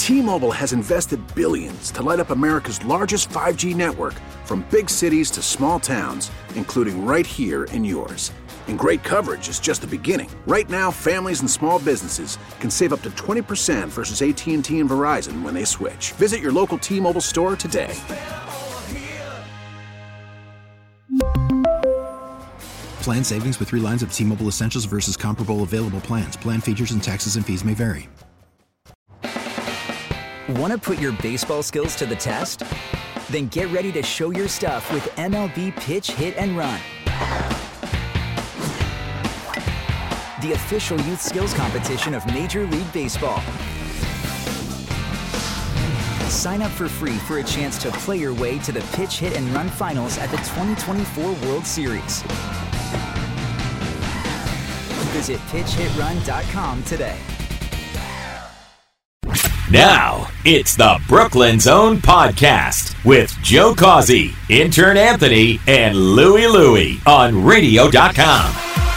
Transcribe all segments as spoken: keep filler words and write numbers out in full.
T-Mobile has invested billions to light up America's largest five G network, from big cities to small towns, including right here in yours. And great coverage is just the beginning. Right now, families and small businesses can save up to twenty percent versus A T and T and Verizon when they switch. Visit your local T-Mobile store today. Plan savings with three lines of T-Mobile Essentials versus comparable available plans. Plan features and taxes and fees may vary. Want to put your baseball skills to the test? Then get ready to show your stuff with M L B Pitch, Hit, and Run. The official youth skills competition of Major League Baseball. Sign up for free for a chance to play your way to the Pitch, Hit, and Run finals at the twenty twenty-four World Series. Visit pitch hit run dot com today. Now, it's the Brooklyn Zone Podcast with Joe Causey, Intern Anthony, and Louie Louie on radio dot com.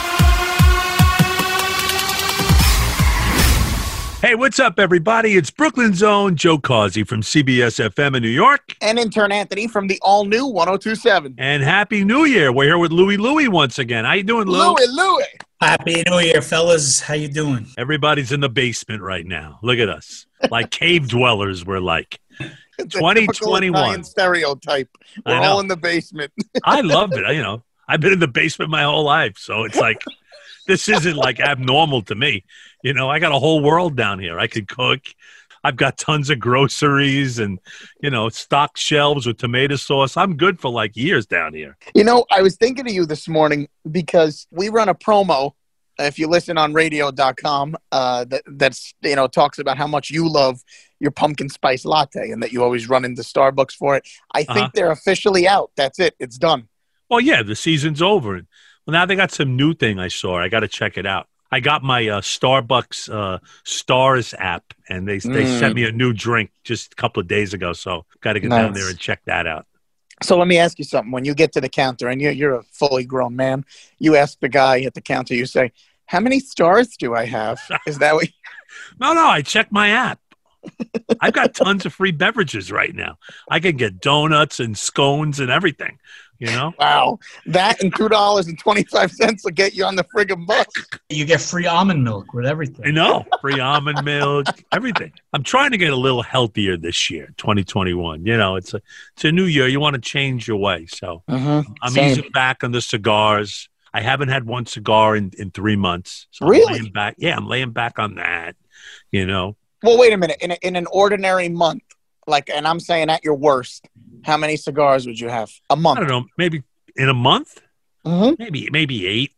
Hey, what's up, everybody? It's Brooklyn Zone, Joe Causey from C B S F M in New York. And Intern Anthony from the all-new one oh two point seven. And Happy New Year. We're here with Louie Louie once again. How you doing, Lou? Louie Louie. Happy New Year, fellas. How you doing? Everybody's in the basement right now. Look at us. Like cave dwellers, we're like. twenty twenty-one. Stereotype. We're all in the basement. I love it. You know, I've been in the basement my whole life, so it's like, this isn't like abnormal to me. You know, I got a whole world down here. I could cook. I've got tons of groceries and, you know, stocked shelves with tomato sauce. I'm good for like years down here. You know, I was thinking of you this morning because we run a promo, if you listen on radio dot com, uh, that that's, you know, talks about how much you love your pumpkin spice latte and that you always run into Starbucks for it. I think uh-huh. they're officially out. That's it. It's done. Well, yeah, the season's over. Well, now they got some new thing I saw. I got to check it out. I got my uh, Starbucks uh, Stars app, and they mm. they sent me a new drink just a couple of days ago. So got to get nice. down there and check that out. So let me ask you something. When you get to the counter, and you're, you're a fully grown man, you ask the guy at the counter, you say, how many stars do I have? Is that what you- No, no, I check my app. I've got tons of free beverages right now. I can get donuts and scones and everything. You know? Wow. That and two dollars and twenty-five cents will get you on the friggin' bus. You get free almond milk with everything. I know. Free almond milk, everything. I'm trying to get a little healthier this year, twenty twenty-one. You know, it's a it's a new year. You want to change your way. So mm-hmm. I'm Same. easing back on the cigars. I haven't had one cigar in, in three months. So really? I'm laying back. Yeah, I'm laying back on that, you know. Well, wait a minute. In, a, in an ordinary month, like, and I'm saying at your worst, how many cigars would you have a month? I don't know. Maybe in a month? Mm-hmm. Maybe maybe eight.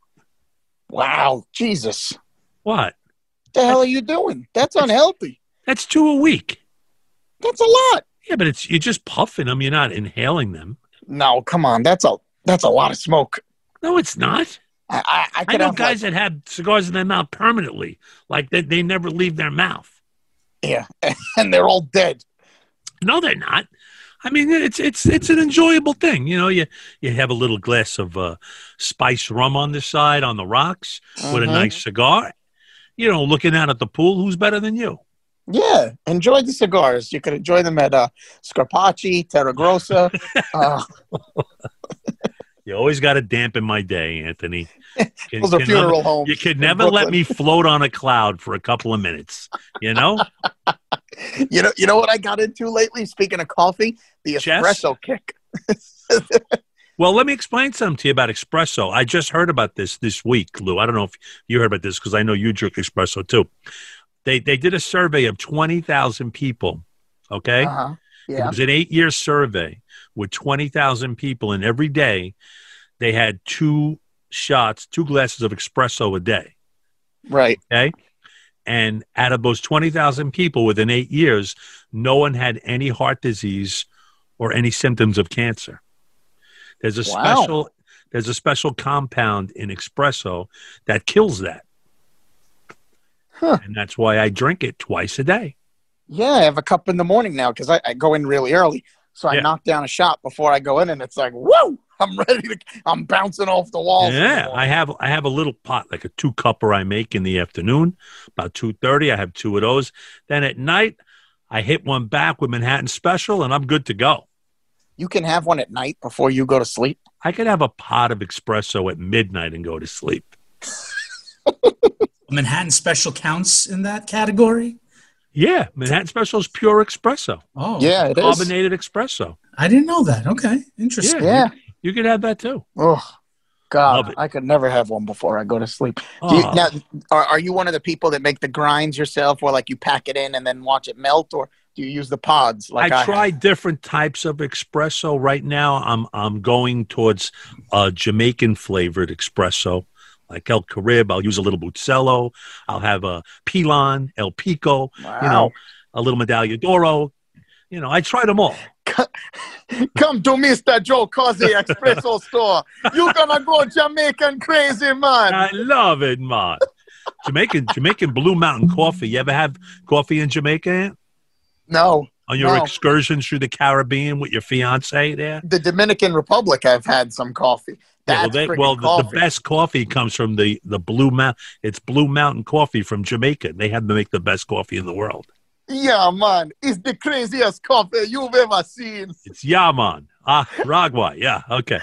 Wow. Jesus. What? The hell are you doing? That's unhealthy. That's two a week. That's a lot. Yeah, but it's you're just puffing them. You're not inhaling them. No, come on. That's a that's a lot of smoke. No, it's not. I I, I, I know have guys like, that have cigars in their mouth permanently, like they, they never leave their mouth. Yeah, and they're all dead. No, they're not. I mean, it's it's it's an enjoyable thing. You know, you, you have a little glass of uh, spiced rum on the side on the rocks uh-huh. with a nice cigar. You know, looking out at the pool, who's better than you? Yeah, enjoy the cigars. You can enjoy them at uh, Scarpacci, Terra Grossa. uh. You always got to dampen my day, Anthony. Can, Those are funeral never, homes. You could never let me float on a cloud for a couple of minutes, you know? you know you know what I got into lately? Speaking of coffee, the espresso Chess? kick. Well, let me explain something to you about espresso. I just heard about this this week, Lou. I don't know if you heard about this because I know you drink espresso too. They they did a survey of twenty thousand people, okay? Uh-huh. Yeah. It was an eight-year survey with twenty thousand people, and every day they had two shots, two glasses of espresso a day. Right. Okay? And out of those twenty thousand people within eight years, no one had any heart disease or any symptoms of cancer. There's a wow. special there's a special compound in espresso that kills that. Huh. And that's why I drink it twice a day. Yeah, I have a cup in the morning now because I, I go in really early. So I yeah. knock down a shot before I go in, and it's like, whoa, I'm ready to – I'm bouncing off the walls. Yeah, I have I have a little pot, like a two-cupper I make in the afternoon, about two thirty. I have two of those. Then at night, I hit one back with Manhattan Special, and I'm good to go. You can have one at night before you go to sleep. I could have a pot of espresso at midnight and go to sleep. Manhattan Special counts in that category? Yeah, Manhattan Special is pure espresso. Oh, Yeah, it is. Carbonated espresso. I didn't know that. Okay, interesting. Yeah. You, you could have that too. Oh, Love God, it. I could never have one before I go to sleep. Do you, Oh. now, are, are you one of the people that make the grinds yourself, where like you pack it in and then watch it melt, or do you use the pods? Like I, I try have? different types of espresso. Right now, I'm I'm going towards a Jamaican flavored espresso, like El Carib. I'll use a little Bucello. I'll have a Pilon, El Pico. Wow. You know, a little Medaglia d'Oro. You know, I tried them all. Come to Mister Joe Cozy Espresso Store. You're gonna go Jamaican crazy, man. I love it, man. Jamaican Jamaican Blue Mountain coffee. You ever have coffee in Jamaica, Ant? No, On your No. excursions through the Caribbean with your fiance there? the Dominican Republic. I've had some coffee. Yeah, well, That's they, freaking well the, the coffee. best coffee comes from the, the Blue Mountain. It's Blue Mountain coffee from Jamaica. They have to make the best coffee in the world. Yeah, man, it's the craziest coffee you've ever seen. It's Yaman. Ah, Ragway. Yeah, okay.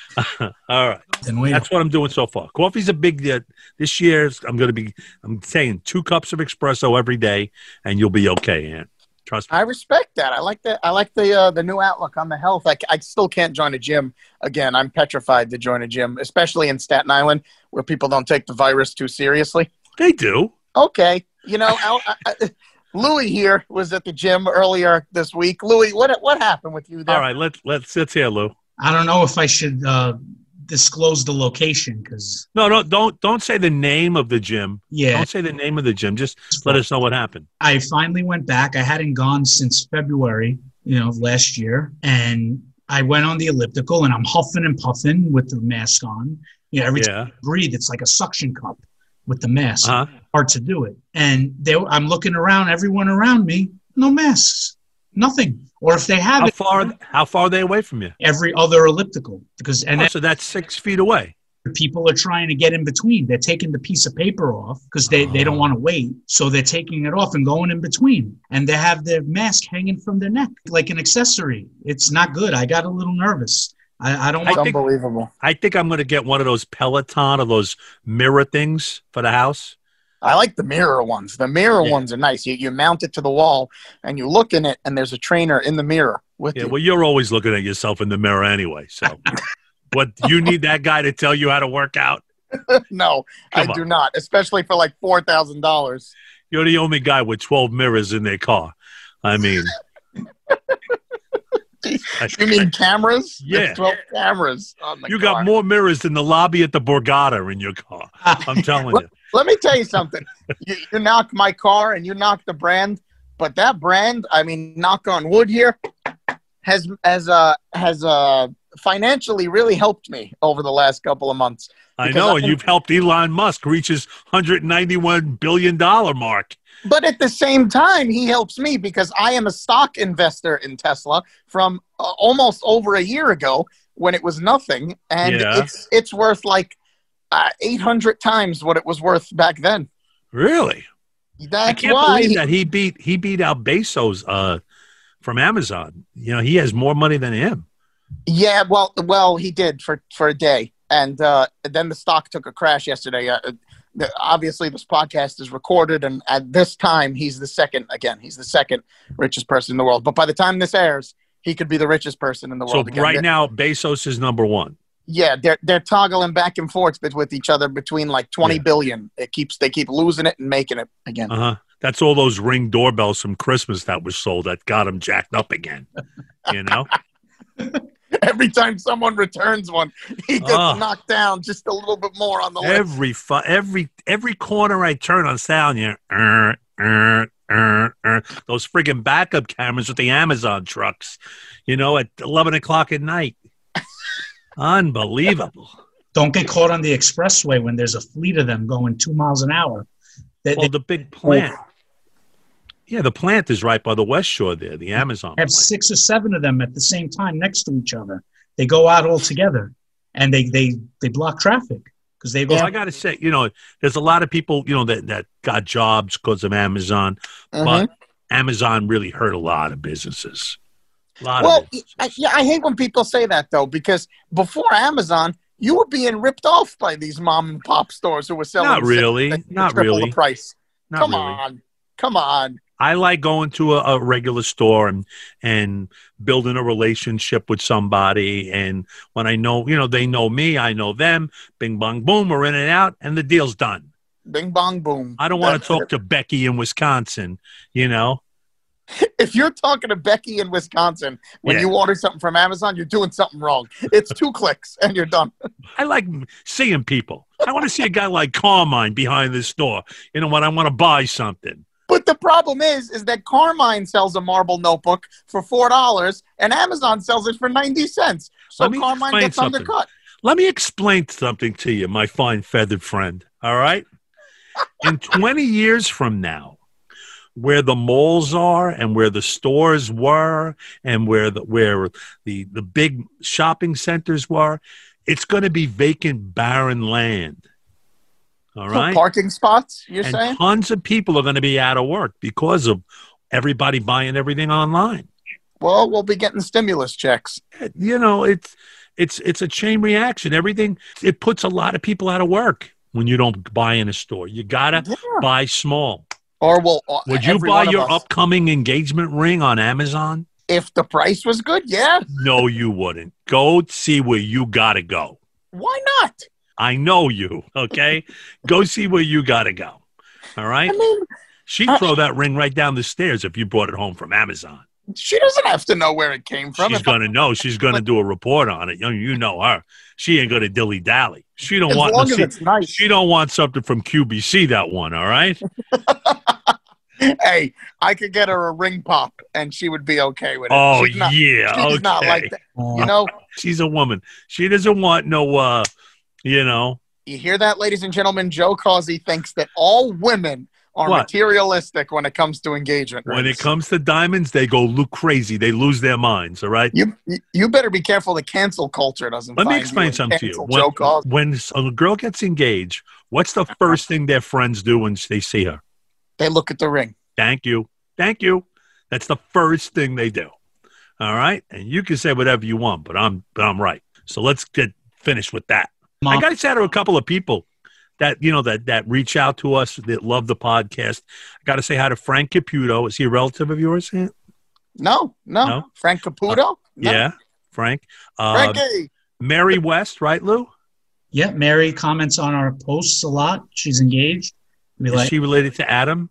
All right. Then wait. That's what I'm doing so far. Coffee's a big uh, this year. I'm going to be, I'm saying two cups of espresso every day, and you'll be okay, Ant. Trust me. I respect that. I like that. I like the uh, the new outlook on the health. I, I still can't join a gym again. I'm petrified to join a gym, especially in Staten Island, where people don't take the virus too seriously. They do. Okay, you know, I, I, I, Louis here was at the gym earlier this week. Louis, what what happened with you there? All right, let's let's let's hear Lou. I don't know if I should uh, disclose the location because, No, no, don't don't say the name of the gym. yeah, Don't say the name of the gym. Just let us know what happened. I finally went back. I hadn't gone since February, you know, of last year. And I went on the elliptical and I'm huffing and puffing with the mask on. You know, every Yeah. time I breathe, it's like a suction cup with the mask. Uh-huh. Hard to do it. And they, I'm looking around, everyone around me, no masks, nothing. Or if they have How it, far how far are they away from you? every other elliptical. Because and Oh, then so that's six feet away. people are trying to get in between. They're taking the piece of paper off because they, they don't want to wait. So they're taking it off and going in between. And they have their mask hanging from their neck like an accessory. It's not good. I got a little nervous. I, I don't It's I want think- unbelievable. I think I'm going to get one of those Peloton or those mirror things for the house. I like the mirror ones. The mirror Yeah. ones are nice. You you mount it to the wall and you look in it, and there's a trainer in the mirror with Yeah, you. well, you're always looking at yourself in the mirror anyway. So, what you need that guy to tell you how to work out? No, I Come on. do not, especially for like four thousand dollars. You're the only guy with twelve mirrors in their car. I mean, You mean cameras? Yeah. There's twelve cameras on the you car. got more mirrors than the lobby at the Borgata in your car. I'm telling you. Let me tell you something. you, you knock my car and you knock the brand, but that brand, I mean, knock on wood here, has has uh has uh financially really helped me over the last couple of months. I Because know, I- and you've helped Elon Musk reach his one hundred ninety-one billion dollars mark. But at the same time, he helps me because I am a stock investor in Tesla from uh, almost over a year ago when it was nothing, and Yeah. it's it's worth like uh, eight hundred times what it was worth back then. Really? That's I can't why. believe that he beat he beat out Bezos uh, from Amazon. You know, he has more money than him. Yeah, well, well, he did for for a day, and uh, then the stock took a crash yesterday. Uh, the, obviously, this podcast is recorded, and at this time, he's the second. Again, he's the second richest person in the world. But by the time this airs, he could be the richest person in the So world again. right They're- now, Bezos is number one. yeah, they're they're toggling back and forth bet- with each other between like twenty Yeah. billion. It keeps they keep losing it and making it again. Uh huh. That's all those Ring doorbells from Christmas that was sold that got him jacked up again. You know. Every time someone returns one, he gets Oh. knocked down just a little bit more on the list. Every fu- every every corner I turn on sound, you er, er, er, er. Those friggin' backup cameras with the Amazon trucks, you know, at eleven o'clock at night. Unbelievable. Don't get caught on the expressway when there's a fleet of them going two miles an hour. They, Well, they the big plant. Yeah, the plant is right by the West Shore there, the Amazon have plant. six or seven of them at the same time next to each other. They go out all together, and they they they block traffic because they go. Well, I got to say, you know, there's a lot of people, you know, that, that got jobs because of Amazon, Mhm. but Amazon really hurt a lot of businesses. A lot well, of businesses. I, yeah, I hate when people say that, though, because before Amazon, you were being ripped off by these mom and pop stores who were selling Not really. the, the Not triple really. the price. Not Come really. on. Come on. I like going to a, a regular store and and building a relationship with somebody. And when I know, you know, they know me, I know them. Bing, bong, boom, we're in and out, and the deal's done. Bing, bong, boom. I don't want to That's talk it. to Becky in Wisconsin, you know. If you're talking to Becky in Wisconsin when Yeah. you order something from Amazon, you're doing something wrong. It's two clicks and you're done. I like seeing people. I want to see a guy like Carmine behind this store. You know, when I want to buy something. But the problem is, is that Carmine sells a marble notebook for four dollars and Amazon sells it for ninety cents. So Let me Carmine explain gets something. undercut. Let me explain something to you, my fine feathered friend. All right? In twenty years from now, where the malls are and where the stores were and where the where the, the big shopping centers were, it's going to be vacant, barren land. All So right? parking spots, you're And saying? tons of people are going to be out of work because of everybody buying everything online. Well, we'll be getting stimulus checks. You know, it's it's it's a chain reaction. Everything, it puts a lot of people out of work when you don't buy in a store. You got to Yeah. buy small. Or will uh, Would you every buy one of your us. upcoming engagement ring on Amazon? If the price was good, yeah. No, you wouldn't. Go see where you got to go. Why not? I know you, okay? Go see where you got to go. All right? I mean, She'd uh, throw that ring right down the stairs if you brought it home from Amazon. she doesn't have to know where it came from. She's If I- going to know. She's going to do a report on it. You know, you know her. She ain't going to dilly-dally. She don't as want long no, as see, it's nice. She don't want something from Q B C, that one, all right? Hey, I could get her a ring pop, and she would be okay with it. Oh, She's not, yeah, she's okay. not like that. You know, She's a woman. She doesn't want no, uh, you know. you hear that, ladies and gentlemen? Joe Causey thinks that all women are What? materialistic when it comes to engagement When it rings. comes to diamonds, they go look crazy. They lose their minds, all right? You you better be careful the cancel culture doesn't Let me find explain you and something to you. cancel When, Joe Causey. when a girl gets engaged, what's the first thing their friends do when they see her? They look at the ring. Thank you. Thank you. That's the first thing they do. All right? And you can say whatever you want, but I'm but I'm right. So let's get finished with that. Mom. I got to say to a couple of people that, you know, that that reach out to us, that love the podcast. I got to say hi to Frank Caputo. Is he a relative of yours? Ant? No, no. No? Frank Caputo? No. Yeah, Frank. Uh, Frankie. Mary West, right, Lou? Yeah, Mary comments on our posts a lot. She's engaged. We Is like. she related to Adam?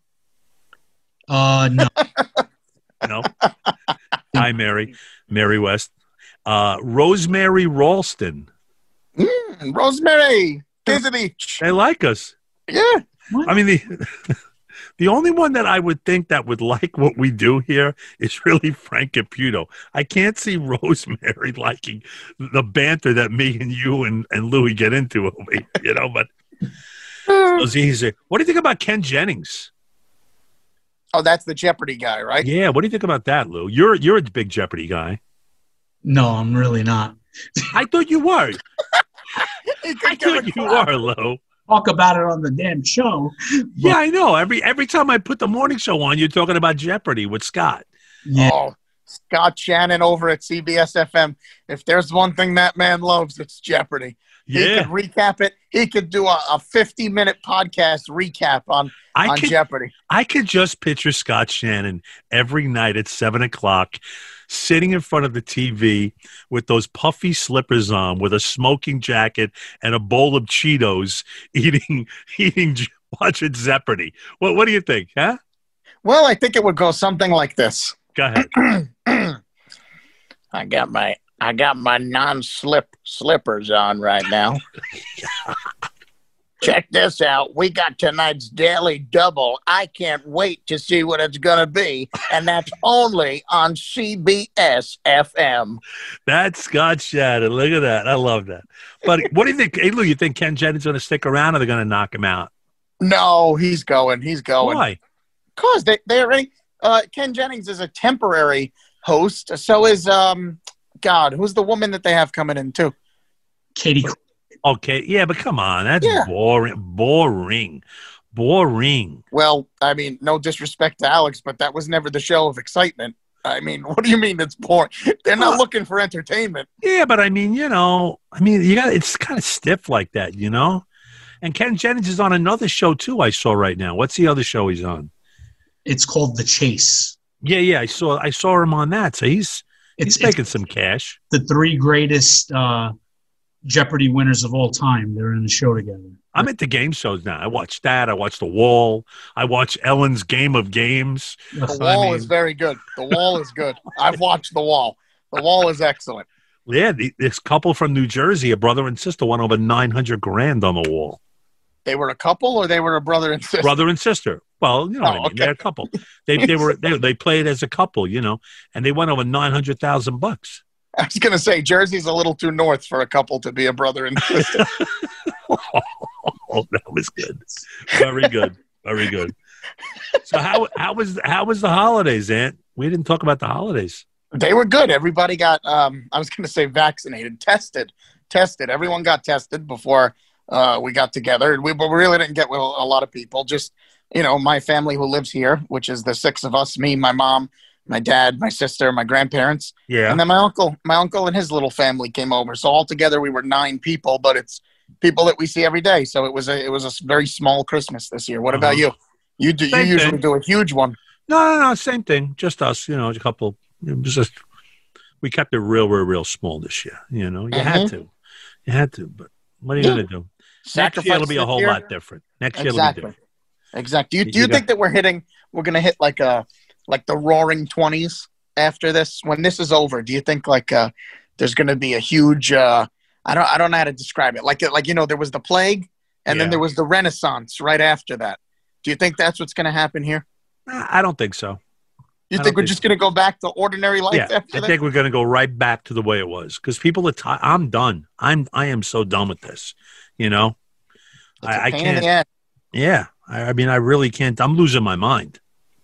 Uh, no. No. Hi, Mary. Mary West. Uh, Rosemary Ralston. Mm, Rosemary. Kizzy. They like us. Yeah. I mean, the the only one that I would think that would like what we do here is really Frank Caputo. I can't see Rosemary liking the banter that me and you and, and Louie get into, you know, but it was easy. What do you think about Ken Jennings? Oh, that's the Jeopardy guy, right? Yeah, what do you think about that, Lou? You're you're a big Jeopardy guy. No, I'm really not. I thought you were. He could I give a thought you crap. were, Lou. Talk about it on the damn show. Yeah, I know. Every every time I put the morning show on, you're talking about Jeopardy with Scott. Yeah. Oh, Scott Shannon over at C B S F M. If there's one thing that man loves, it's Jeopardy. He Yeah, could recap it. He could do a, a fifty-minute podcast recap on, I on could Jeopardy. I could just picture Scott Shannon every night at seven o'clock, sitting in front of the T V with those puffy slippers on, with a smoking jacket and a bowl of Cheetos, eating eating watching Jeopardy. What what do you think? Huh? Well, I think it would go something like this. Go ahead. I got my I got my non-slip slippers on right now. Check this out. We got tonight's Daily Double. I can't wait to see what it's going to be. And that's only on C B S F M. That's Scott Shannon. Look at that. I love that. But what do you think? Hey, Lou, you think Ken Jennings going to stick around, or they're going to knock him out? No, he's going. He's going. Why? Because they, they already, uh, Ken Jennings is a temporary host. So is, um, God, who's the woman that they have coming in too? Katie. Okay, yeah, but come on, that's Yeah. boring, boring, Boring. Well, I mean, no disrespect to Alex, but that was never the show of excitement. I mean, what do you mean it's boring? They're not looking for entertainment. Yeah, but I mean, you know, I mean, you got it's kind of stiff like that, you know? And Ken Jennings is on another show, too, I saw right now. What's the other show he's on? It's called The Chase. Yeah, yeah, I saw I saw him on that. So he's It's he's making it's some cash. the three greatest uh, Jeopardy winners of all time. They're in the show together. I'm into game shows now. I watch that. I watch The Wall. I watch Ellen's Game of Games. The I Wall mean- is very good. The Wall is good. I've watched The Wall. The Wall is excellent. Yeah, the, this couple from New Jersey, a brother and sister, won over nine hundred grand on The Wall. They were a couple, or they were a brother and sister? Brother and sister. Well, you know what I Oh, mean. okay. They're a couple. They they were they, they played as a couple, you know, and they won over nine hundred thousand bucks. I was going to say Jersey's a little too north for a couple to be a brother and sister. Oh, that was good. Very good. Very good. So how how was how was the holidays, Ant? We didn't talk about the holidays. They were good. Everybody got, um, I was going to say vaccinated, tested, tested. Everyone got tested before uh, we got together. We, but we really didn't get with a lot of people. Just, you know, my family who lives here, which is the six of us, me, my mom, my dad, my sister, my grandparents. Yeah. And then my uncle, my uncle and his little family came over. So altogether we were nine people, but it's people that we see every day. So it was a, it was a very small Christmas this year. What about Uh-huh. you? You do, you Same usually thing. do a huge one. No, no, no, same thing. Just us, you know, a couple. It was just we kept it real, real, real small this year. You know, you had Mhm. to, you had to. But what are you Yeah. gonna do? Next Sacrifice year it'll be a this whole year. lot different. Next year it'll be Exactly. different. Exactly. Do you, You do you got- think that we're hitting, we're going to hit like a, like the roaring twenties after this? When this is over, do you think like uh, there's going to be a huge, uh, I don't, I don't know how to describe it. Like, like, you know, there was the plague and Yeah. then there was the Renaissance right after that. Do you think that's what's going to happen here? Nah, I don't think so. You I think don't we're think just going to go back to ordinary life Yeah, after I that? think we're going to go right back to the way it was because people are. T- I'm done. I'm. I am so done with this. You know, It's a I, I pain in the can't. ass. Yeah, I, I mean, I really can't. I'm losing my mind.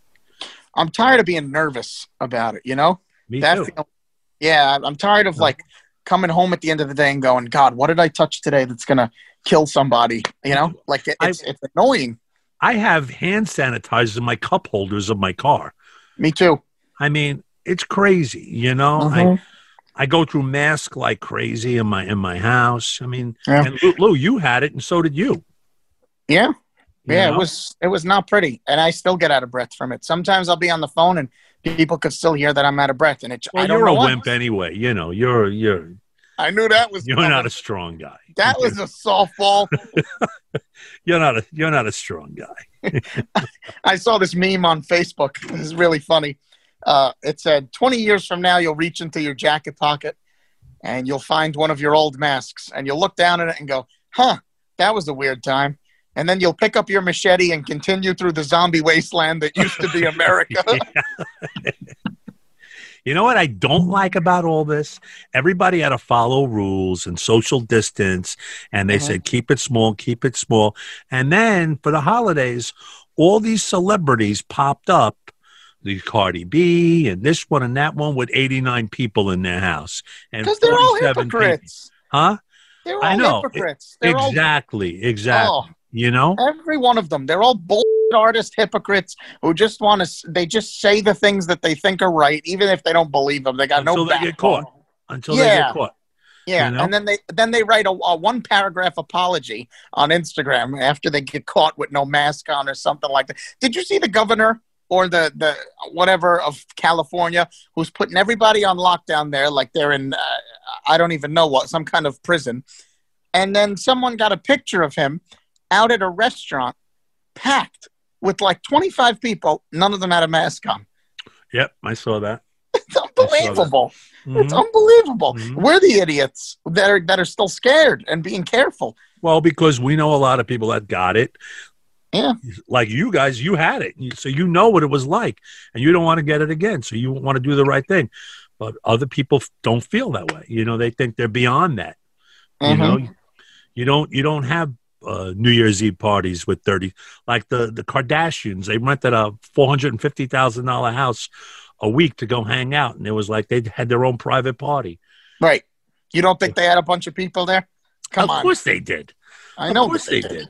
I'm tired of being nervous about it, you know? Me That too. feel- yeah, I'm- I'm tired of Yeah. like coming home at the end of the day and going, God, what did I touch today that's going to kill somebody? You know, like it, it's, it's annoying. I have hand sanitizers in my cup holders of my car. Me too. I mean, it's crazy. You know, Mhm. I I go through mask like crazy in my in my house. I mean, Yeah. and Lou, Lou, you had it, and so did you. Yeah. You Yeah, know? it was it was not pretty, and I still get out of breath from it. Sometimes I'll be on the phone and people could still hear that I'm out of breath, and it. Well, I don't you're know a what. wimp anyway. You know, you're you're I knew that was. you're coming. not a strong guy. That was a softball. You're not a you're not a strong guy. I saw this meme on Facebook. It was really funny. Uh, it said, twenty years from now, you'll reach into your jacket pocket and you'll find one of your old masks, and you'll look down at it and go, "Huh, that was a weird time." And then you'll pick up your machete and continue through the zombie wasteland that used to be America. You know what I don't like about all this? Everybody had to follow rules and social distance, and they Mhm. said, keep it small, keep it small. And then for the holidays, all these celebrities popped up, the Cardi B and this one and that one with eighty-nine people in their house. And Because they're all forty-seven people- hypocrites. Huh? They're all I know. hypocrites. They're all- Exactly, exactly. Oh, You know? every one of them. They're all bullshit artist hypocrites who just want to. They just say the things that they think are right, even if they don't believe them. They got Until no they get backbone. caught. Until they Yeah. get caught. Yeah, You know? and then they then they write a, a one paragraph apology on Instagram after they get caught with no mask on or something like that. Did you see the governor or the the whatever of California who's putting everybody on lockdown there, like they're in uh, I don't even know what, some kind of prison, and then someone got a picture of him out at a restaurant packed with like twenty-five people. None of them had a mask on. Yep, I saw that. It's unbelievable. It's Mhm. unbelievable. Mhm. We're the idiots that are that are still scared and being careful. Well, because we know a lot of people that got it. Yeah. Like you guys, you had it. You- So you know what it was like, and you don't want to get it again. So you want to do the right thing. But other people f- don't feel that way. You know, they think they're beyond that. You Mhm. know, you don't you don't have uh, New Year's Eve parties with thirty, like the, the Kardashians. They rented a four hundred fifty thousand dollars house a week to go hang out. And it was like they had their own private party. Right. You don't think they had a bunch of people there? Come of on. course they did. I know Of course that they did.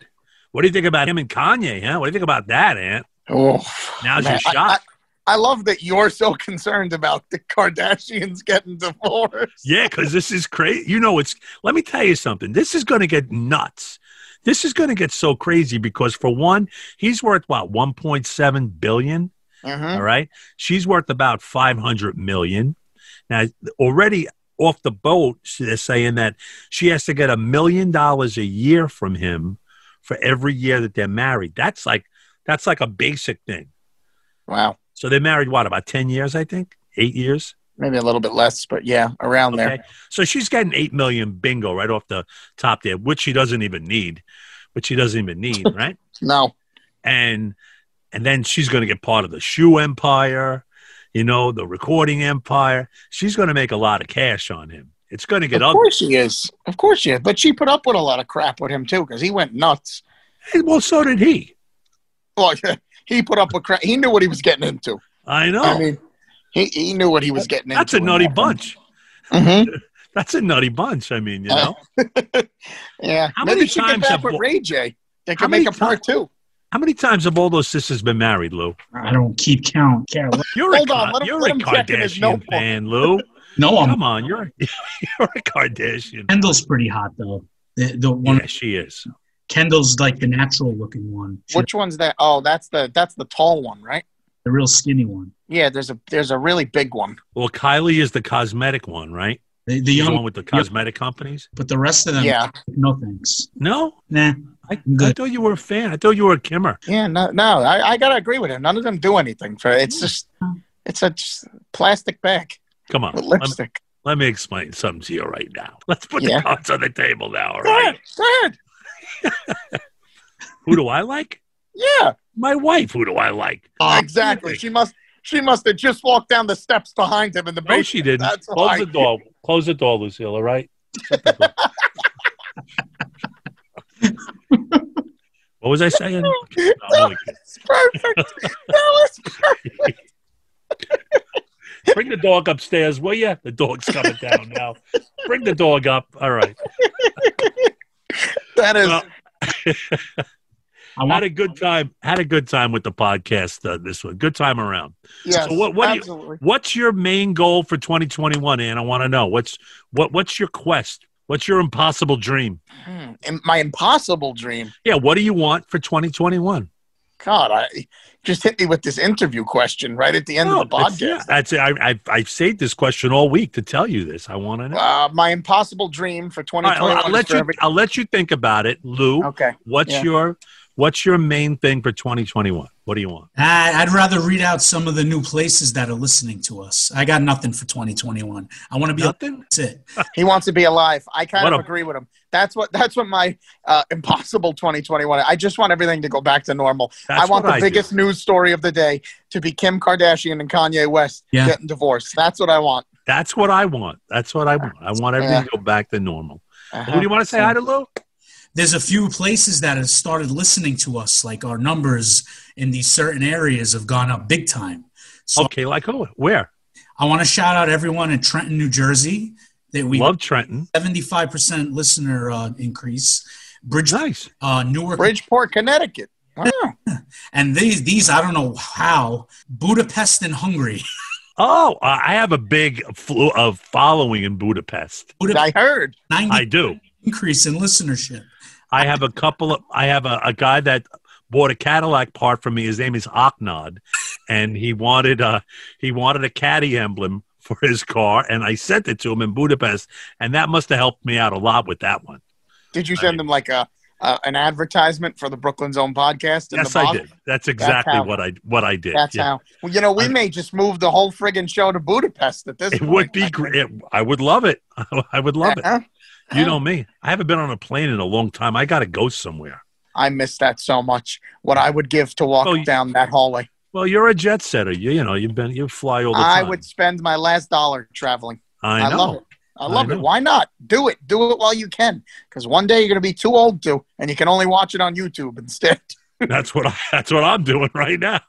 What do you think about him and Kanye, huh? What do you think about that, Ant? Oh, Now's man, your shot. I, I, I love that you're so concerned about the Kardashians getting divorced. Yeah, because this is crazy. You know, it's. Let me tell you something. This is going to get nuts. This is going to get so crazy because, for one, he's worth, what, one point seven billion dollars? Mhm. All right? She's worth about five hundred million dollars. Now, already off the boat, they're saying that she has to get a million dollars a year from him for every year that they're married. That's like that's like a basic thing. Wow. So they're married, what, about ten years, I think? Eight years? Maybe a little bit less, but yeah, around Okay. there. So she's getting eight million bingo right off the top there, which she doesn't even need, which she doesn't even need, right? No. And and then she's going to get part of the shoe empire, you know, the recording empire. She's going to make a lot of cash on him. It's going to get Of ugly. course she is. Of course she is. But she put up with a lot of crap with him, too, because he went nuts. And, well, so did he. Well, he put up with crap. He knew what he was getting into. I know. I mean, he, he knew what he was getting That's into. a nutty bunch. Mm-hmm. That's a nutty bunch. I mean, you know. Yeah. How Maybe many she times get have back with bo- Ray J. They How could make many a part two. How many times have all those sisters been married, Lou? I don't keep count. Carol. You're Hold a, on, Ka- let him- you're let a him check in his Kardashian notebook. fan, Lou. No, I'm Come on, you're you're a Kardashian. Kendall's pretty hot though. The the one Yeah, she is. Kendall's like the natural looking one. She- Which one's that? Oh, that's the that's the tall one, right? the real skinny one. Yeah, there's a there's a really big one. Well, Kylie is the cosmetic one, right? The, the She's the young one with the cosmetic companies. but the rest of them, Yeah. no thanks. No, Nah, I, I'm I good. thought you were a fan. I thought you were a Kimmer. Yeah, no, no, I, I gotta agree with him. None of them do anything for it's just it's a just plastic bag Come on, with let, lipstick. let me explain something to you right now. Let's put Yeah. the cards on the table now. All Go right. ahead, go ahead. Who do I like? Yeah, My wife. Who do I like? exactly. She must she must have just walked down the steps behind him in the No, basement. she didn't. That's Close why. the door. Close the door, Lucille. All right. Shut the door. What was I saying? No, I'm only kidding. It's perfect. That was perfect. Bring the dog upstairs, will you? The dog's coming down now. Bring the dog up. All right. That is Well, I had want a good time. Had a good time with the podcast. Uh, this one, good time around. yes, so what- what do you- absolutely. What's your main goal for twenty twenty-one, Ann? I want to know. What's what? What's your quest? What's your impossible dream? Hmm, and my impossible dream. Yeah. What do you want for twenty twenty-one? God, I just hit me with this interview question right at the end of the that's, yeah, podcast. that's I, I I've saved this question all week to tell you this. I want to know. Uh, my impossible dream for All twenty right, twenty-one. I'll, I'll let is for you. every- I'll let you think about it, Lou. Okay. What's yeah. your What's your main thing for twenty twenty-one? What do you want? I- I'd rather read out some of the new places that are listening to us. I got nothing for twenty twenty-one. I want to be Nothing. That's it. He wants to be alive. I kind What of a- agree with him. That's what that's what my uh, impossible twenty twenty-one. I just want everything to go back to normal. That's I want what the I biggest news story of the day to be Kim Kardashian and Kanye West Yeah. getting divorced. That's what I want. That's what I want. That's what I want. I want everything Yeah. to go back to normal. Uh-huh. Who do you want to say hi to, Lou? There's a few places that have started listening to us, like our numbers in these certain areas have gone up big time. So Okay, like who? Where? I want to shout out everyone in Trenton, New Jersey. That we Love Trenton. seventy-five percent listener uh, increase. Bridge, Nice. uh, Newark, Bridgeport, Connecticut. Wow. and these these I don't know how Budapest and Hungary. Oh, uh, I have a big flu of following in Budapest. Budapest, I heard. ninety I do. increase in listenership. I have a couple of. I have a, a guy that bought a Cadillac part from me. His name is Aknad, and he wanted a he wanted a caddy emblem for his car, and I sent it to him in Budapest, and that must have helped me out a lot with that one. Did you send them like a uh, an advertisement for the Brooklyn Zone podcast? In Yes, the I box? did. That's exactly how- what I what I did. That's Yeah. how. Well, you know, we I- may just move the whole friggin' show to Budapest at this It point. would be great. I would love it. I would love it. Uh-huh. You know me. I haven't been on a plane in a long time. I got to go somewhere. I miss that so much. What I would give to walk Oh, you- down that hallway. Well, you're a jet setter. You you know you've been you fly all the I time. would spend my last dollar traveling. I I know. love it. I love I it. know. Why not? Do it. Do it while you can. Because one day you're going to be too old to, and you can only watch it on YouTube instead. That's what I, that's what I'm doing right now.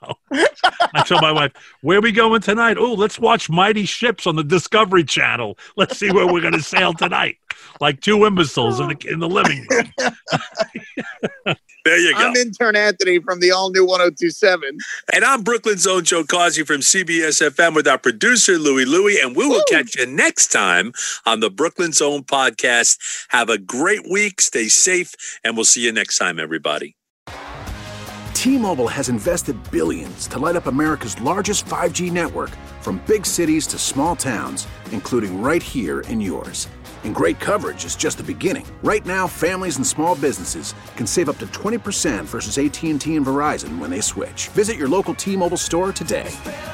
I tell my wife, "Where are we going tonight? Oh, let's watch Mighty Ships on the Discovery Channel. Let's see where we're going to sail tonight." Like two imbeciles in the in the living room. There you go. I'm intern Anthony from the all-new one oh two point seven. And I'm Brooklyn's own Joe Causey from C B S F M with our producer, Louie Louie. And we will Woo. catch you next time on the Brooklyn's Own podcast. Have a great week. Stay safe. And we'll see you next time, everybody. T-Mobile has invested billions to light up America's largest five G network, from big cities to small towns, including right here in yours. And great coverage is just the beginning. Right now, families and small businesses can save up to twenty percent versus A T and T and Verizon when they switch. Visit your local T-Mobile store today.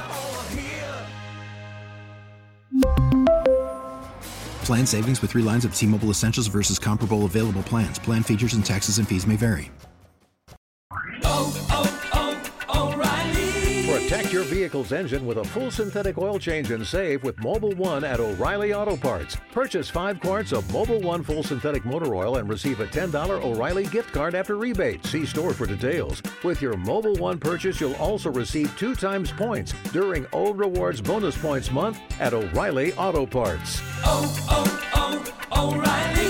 Plan savings with three lines of T-Mobile Essentials versus comparable available plans. Plan features and taxes and fees may vary. Oh, oh, oh, O'Reilly. Protect your vehicle's engine with a full synthetic oil change and save with Mobil one at O'Reilly Auto Parts. Purchase five quarts of Mobil one full synthetic motor oil and receive a ten dollars O'Reilly gift card after rebate. See store for details. With your Mobil one purchase, you'll also receive two times points during O Rewards Bonus Points Month at O'Reilly Auto Parts. Oh, oh, oh, O'Reilly.